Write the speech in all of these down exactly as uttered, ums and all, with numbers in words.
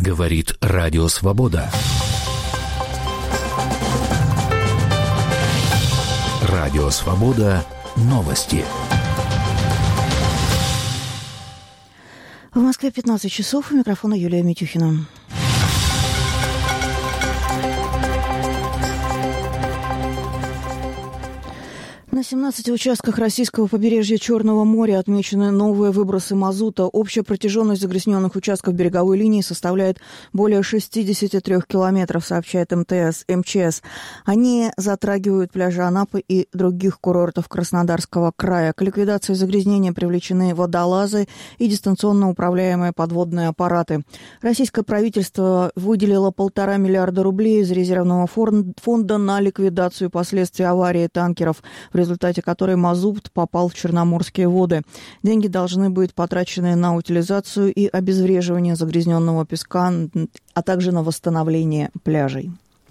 Говорит Радио Свобода. Радио Свобода. Новости. В Москве пятнадцать часов. У микрофона Юлия Митюхина. На семнадцати участках российского побережья Черного моря отмечены новые выбросы мазута. Общая протяженность загрязненных участков береговой линии составляет более шестьдесят три километров, сообщает МТС, МЧС. Они затрагивают пляжи Анапы и других курортов Краснодарского края. К ликвидации загрязнения привлечены водолазы и дистанционно управляемые подводные аппараты. Российское правительство выделило полтора миллиарда рублей из резервного фонда на ликвидацию последствий аварии танкеров, в результате которой мазут попал в черноморские воды. Деньги должны быть потрачены на утилизацию и обезвреживание загрязненного песка, а также на восстановление пляжей.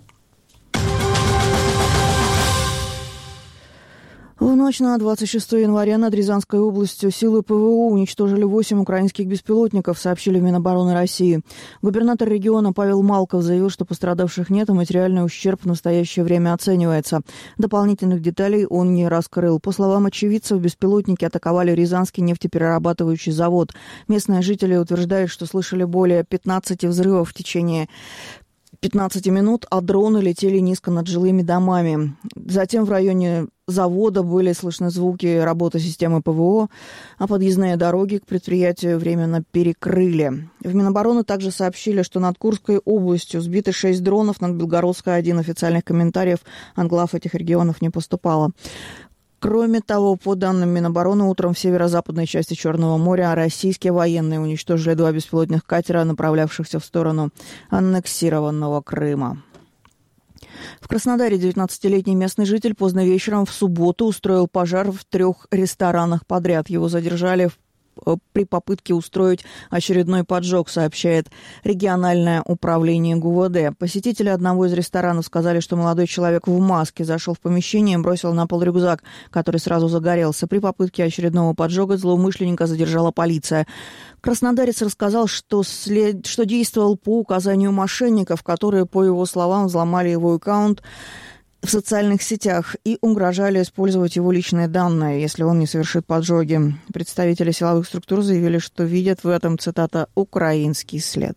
В ночь на двадцать шестое января над Рязанской областью силы ПВО уничтожили восемь украинских беспилотников, сообщили в Минобороны России. Губернатор региона Павел Малков заявил, что пострадавших нет, и материальный ущерб в настоящее время оценивается. Дополнительных деталей он не раскрыл. По словам очевидцев, беспилотники атаковали Рязанский нефтеперерабатывающий завод. Местные жители утверждают, что слышали более пятнадцати взрывов в течение пятнадцати минут, а дроны летели низко над жилыми домами. Затем в районе завода были слышны звуки работы системы ПВО, а подъездные дороги к предприятию временно перекрыли. В Минобороны также сообщили, что над Курской областью сбиты шесть дронов, над Белгородской один. Официальных комментариев от глав этих регионов не поступало. Кроме того, по данным Минобороны, утром в северо-западной части Черного моря российские военные уничтожили два беспилотных катера, направлявшихся в сторону аннексированного Крыма. В Краснодаре девятнадцатилетний местный житель поздно вечером в субботу устроил пожар в трех ресторанах подряд. Его задержали в при попытке устроить очередной поджог, сообщает региональное управление ГУВД. Посетители одного из ресторанов сказали, что молодой человек в маске зашел в помещение и бросил на пол рюкзак, который сразу загорелся. При попытке очередного поджога злоумышленника задержала полиция. Краснодарец рассказал, что, след... что действовал по указанию мошенников, которые, по его словам, взломали его аккаунт в социальных сетях и угрожали использовать его личные данные, если он не совершит поджоги. Представители силовых структур заявили, что видят в этом, цитата, «украинский след».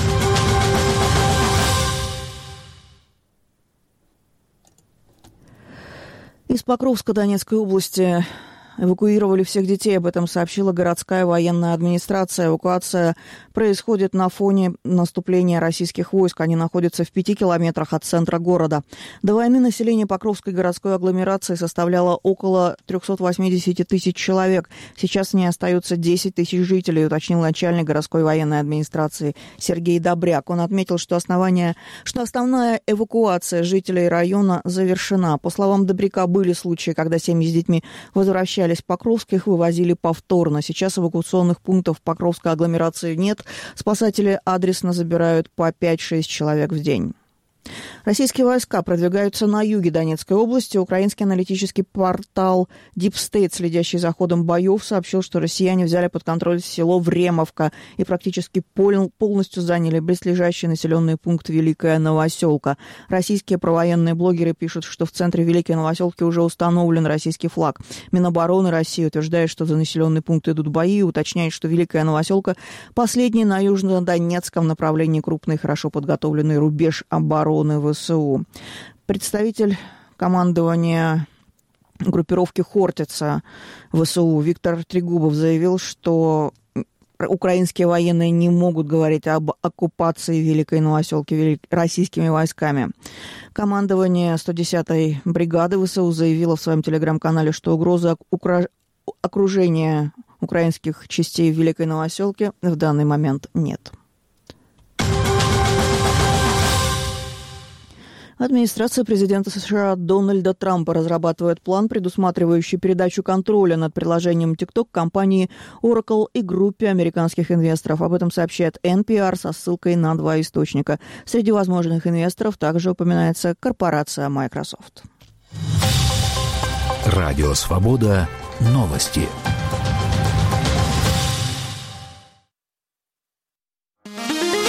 Из Покровска Донецкой области эвакуировали всех детей, об этом сообщила городская военная администрация. Эвакуация происходит на фоне наступления российских войск. Они находятся в пяти километрах от центра города. До войны население Покровской городской агломерации составляло около триста восемьдесят тысяч человек. Сейчас в ней остается десять тысяч жителей, уточнил начальник городской военной администрации Сергей Добряк. Он отметил, что, основание, что основная эвакуация жителей района завершена. По словам Добряка, были случаи, когда семьи с детьми возвращались в Покровск, их вывозили повторно. Сейчас эвакуационных пунктов в Покровской агломерации нет. Спасатели адресно забирают по пять-шесть человек в день. Российские войска продвигаются на юге Донецкой области. Украинский аналитический портал Deep State, следящий за ходом боев, сообщил, что россияне взяли под контроль село Времовка и практически пол- полностью заняли близлежащий населенный пункт Великая Новоселка. Российские провоенные блогеры пишут, что в центре Великой Новоселки уже установлен российский флаг. Минобороны России утверждает, что за населенный пункт идут бои, и уточняет, что Великая Новоселка – последний на южнодонецком направлении крупный, хорошо подготовленный рубеж обороны ВСУ. Представитель командования группировки «Хортица» ВСУ Виктор Трегубов заявил, что украинские военные не могут говорить об оккупации Великой Новоселки российскими войсками. Командование сто десятой бригады ВСУ заявило в своем телеграм-канале, что угрозы укра... окружения украинских частей в Великой Новоселке в данный момент нет. Администрация президента США Дональда Трампа разрабатывает план, предусматривающий передачу контроля над приложением TikTok компании Oracle и группе американских инвесторов. Об этом сообщает эн пи ар со ссылкой на два источника. Среди возможных инвесторов также упоминается корпорация Microsoft. Радио Свобода. Новости.